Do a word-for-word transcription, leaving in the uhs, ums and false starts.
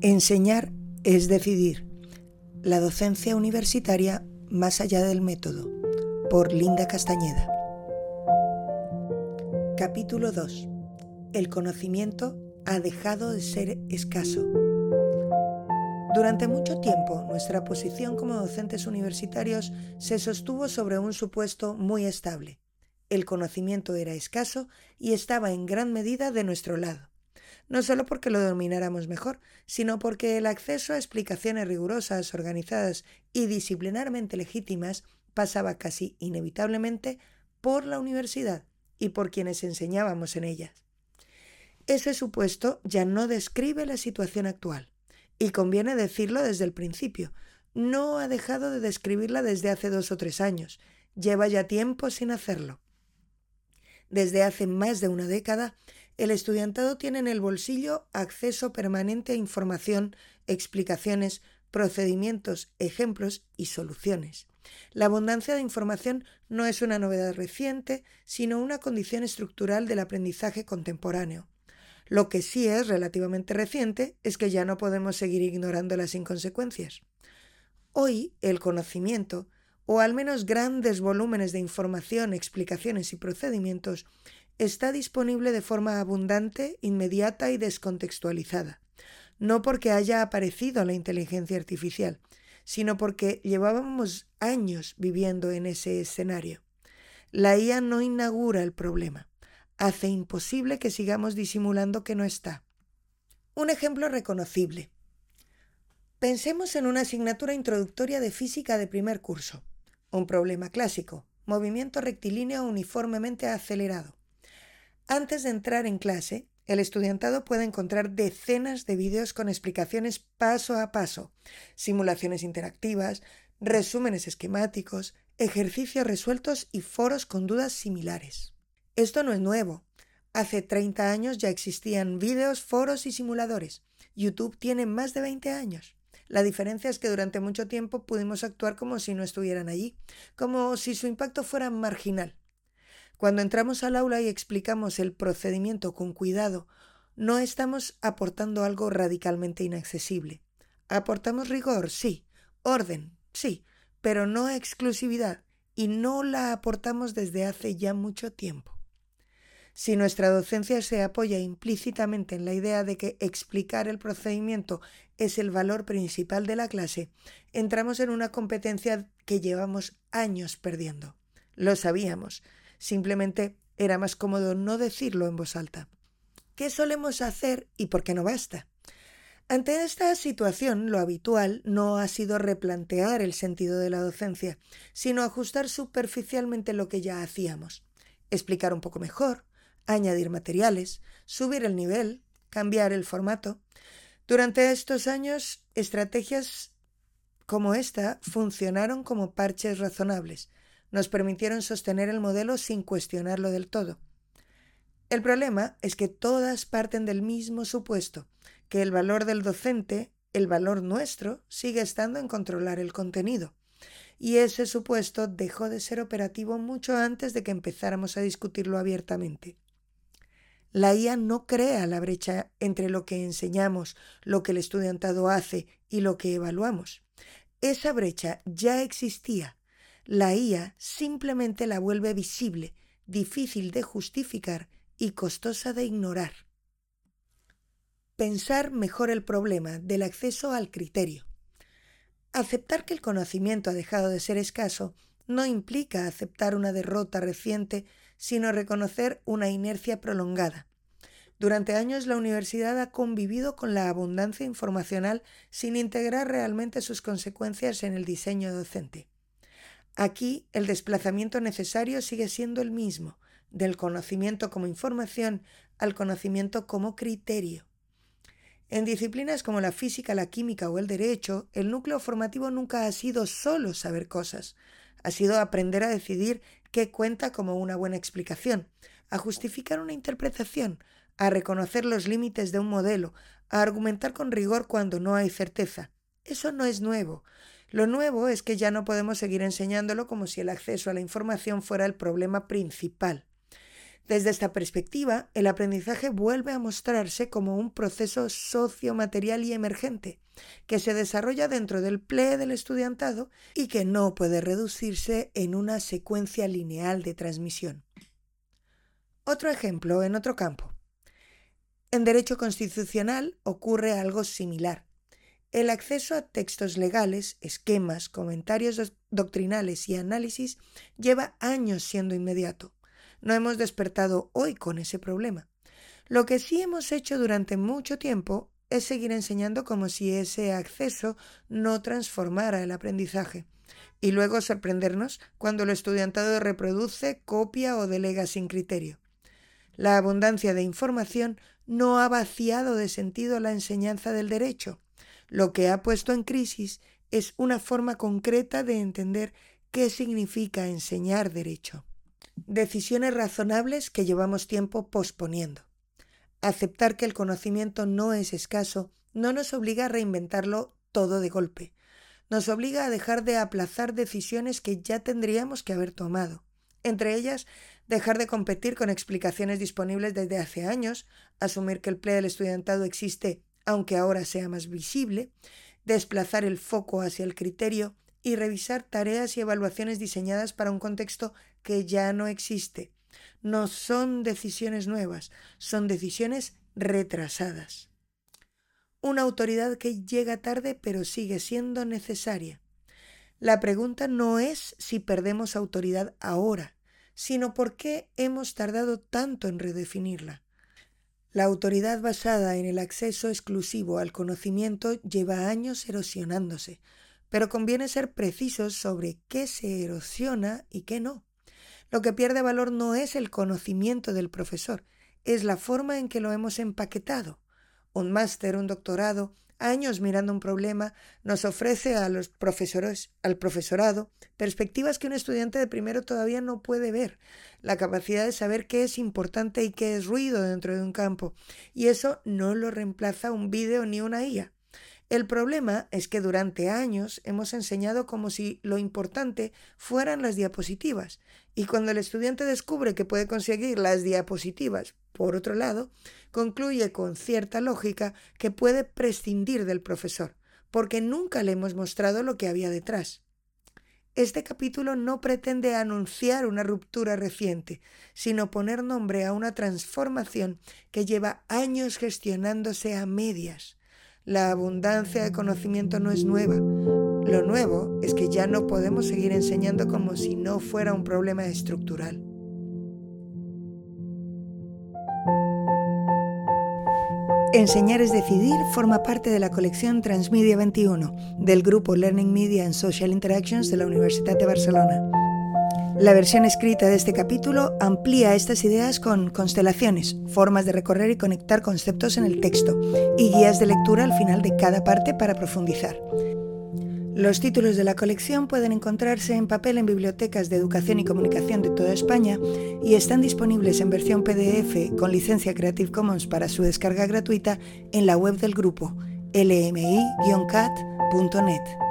Enseñar es decidir. La docencia universitaria más allá del método, por Linda Castañeda. Capítulo dos. El conocimiento ha dejado de ser escaso. Durante mucho tiempo, nuestra posición como docentes universitarios se sostuvo sobre un supuesto muy estable. El conocimiento era escaso y estaba en gran medida de nuestro lado. No solo porque lo domináramos mejor, sino porque el acceso a explicaciones rigurosas, organizadas y disciplinarmente legítimas pasaba casi inevitablemente por la universidad y por quienes enseñábamos en ella. Ese supuesto ya no describe la situación actual, y conviene decirlo desde el principio. No ha dejado de describirla desde hace dos o tres años, lleva ya tiempo sin hacerlo. Desde hace más de una década, el estudiantado tiene en el bolsillo acceso permanente a información, explicaciones, procedimientos, ejemplos y soluciones. La abundancia de información no es una novedad reciente, sino una condición estructural del aprendizaje contemporáneo. Lo que sí es relativamente reciente es que ya no podemos seguir ignorando las inconsecuencias. Hoy, el conocimiento, o al menos grandes volúmenes de información, explicaciones y procedimientos, está disponible de forma abundante, inmediata y descontextualizada. No porque haya aparecido la inteligencia artificial, sino porque llevábamos años viviendo en ese escenario. La I A no inaugura el problema, hace imposible que sigamos disimulando que no está. Un ejemplo reconocible. Pensemos en una asignatura introductoria de física de primer curso. Un problema clásico, movimiento rectilíneo uniformemente acelerado. Antes de entrar en clase, el estudiantado puede encontrar decenas de vídeos con explicaciones paso a paso, simulaciones interactivas, resúmenes esquemáticos, ejercicios resueltos y foros con dudas similares. Esto no es nuevo. Hace treinta años ya existían vídeos, foros y simuladores. YouTube tiene más de veinte años. La diferencia es que durante mucho tiempo pudimos actuar como si no estuvieran allí, como si su impacto fuera marginal. Cuando entramos al aula y explicamos el procedimiento con cuidado, no estamos aportando algo radicalmente inaccesible. Aportamos rigor, sí, orden, sí, pero no exclusividad, y no la aportamos desde hace ya mucho tiempo. Si nuestra docencia se apoya implícitamente en la idea de que explicar el procedimiento es el valor principal de la clase, entramos en una competencia que llevamos años perdiendo. Lo sabíamos. Simplemente era más cómodo no decirlo en voz alta. ¿Qué solemos hacer y por qué no basta? Ante esta situación, lo habitual no ha sido replantear el sentido de la docencia, sino ajustar superficialmente lo que ya hacíamos. Explicar un poco mejor, añadir materiales, subir el nivel, cambiar el formato. Durante estos años, estrategias como esta funcionaron como parches razonables. Nos permitieron sostener el modelo sin cuestionarlo del todo. El problema es que todas parten del mismo supuesto, que el valor del docente, el valor nuestro, sigue estando en controlar el contenido. Y ese supuesto dejó de ser operativo mucho antes de que empezáramos a discutirlo abiertamente. La I A no crea la brecha entre lo que enseñamos, lo que el estudiantado hace y lo que evaluamos. Esa brecha ya existía. La I A simplemente la vuelve visible, difícil de justificar y costosa de ignorar. Pensar mejor el problema del acceso al criterio. Aceptar que el conocimiento ha dejado de ser escaso no implica aceptar una derrota reciente, sino reconocer una inercia prolongada. Durante años la universidad ha convivido con la abundancia informacional sin integrar realmente sus consecuencias en el diseño docente. Aquí el desplazamiento necesario sigue siendo el mismo, del conocimiento como información al conocimiento como criterio. En disciplinas como la física, la química o el derecho, el núcleo formativo nunca ha sido solo saber cosas. Ha sido aprender a decidir qué cuenta como una buena explicación, a justificar una interpretación, a reconocer los límites de un modelo, a argumentar con rigor cuando no hay certeza. Eso no es nuevo. Lo nuevo es que ya no podemos seguir enseñándolo como si el acceso a la información fuera el problema principal. Desde esta perspectiva, el aprendizaje vuelve a mostrarse como un proceso sociomaterial y emergente, que se desarrolla dentro del P L E del estudiantado y que no puede reducirse en una secuencia lineal de transmisión. Otro ejemplo en otro campo. En derecho constitucional ocurre algo similar. El acceso a textos legales, esquemas, comentarios doctrinales y análisis lleva años siendo inmediato. No hemos despertado hoy con ese problema. Lo que sí hemos hecho durante mucho tiempo es seguir enseñando como si ese acceso no transformara el aprendizaje, y luego sorprendernos cuando el estudiantado reproduce, copia o delega sin criterio. La abundancia de información no ha vaciado de sentido la enseñanza del derecho. Lo que ha puesto en crisis es una forma concreta de entender qué significa enseñar derecho. Decisiones razonables que llevamos tiempo posponiendo. Aceptar que el conocimiento no es escaso no nos obliga a reinventarlo todo de golpe. Nos obliga a dejar de aplazar decisiones que ya tendríamos que haber tomado. Entre ellas, dejar de competir con explicaciones disponibles desde hace años, asumir que el P L E del estudiantado existe aunque ahora sea más visible, desplazar el foco hacia el criterio y revisar tareas y evaluaciones diseñadas para un contexto que ya no existe. No son decisiones nuevas, son decisiones retrasadas. Una autoridad que llega tarde pero sigue siendo necesaria. La pregunta no es si perdemos autoridad ahora, sino por qué hemos tardado tanto en redefinirla. La autoridad basada en el acceso exclusivo al conocimiento lleva años erosionándose, pero conviene ser precisos sobre qué se erosiona y qué no. Lo que pierde valor no es el conocimiento del profesor, es la forma en que lo hemos empaquetado. Un máster, un doctorado, años mirando un problema, nos ofrece a los profesores, al profesorado perspectivas que un estudiante de primero todavía no puede ver, la capacidad de saber qué es importante y qué es ruido dentro de un campo, y eso no lo reemplaza un vídeo ni una I A. El problema es que durante años hemos enseñado como si lo importante fueran las diapositivas, y cuando el estudiante descubre que puede conseguir las diapositivas, por otro lado, concluye con cierta lógica que puede prescindir del profesor, porque nunca le hemos mostrado lo que había detrás. Este capítulo no pretende anunciar una ruptura reciente, sino poner nombre a una transformación que lleva años gestionándose a medias. La abundancia de conocimiento no es nueva. Lo nuevo es que ya no podemos seguir enseñando como si no fuera un problema estructural. Enseñar es decidir forma parte de la colección Transmedia veintiuno del grupo Learning Media and Social Interactions de la Universitat de Barcelona. La versión escrita de este capítulo amplía estas ideas con constelaciones, formas de recorrer y conectar conceptos en el texto, y guías de lectura al final de cada parte para profundizar. Los títulos de la colección pueden encontrarse en papel en bibliotecas de educación y comunicación de toda España y están disponibles en versión P D F con licencia Creative Commons para su descarga gratuita en la web del grupo l m i guion cat punto net.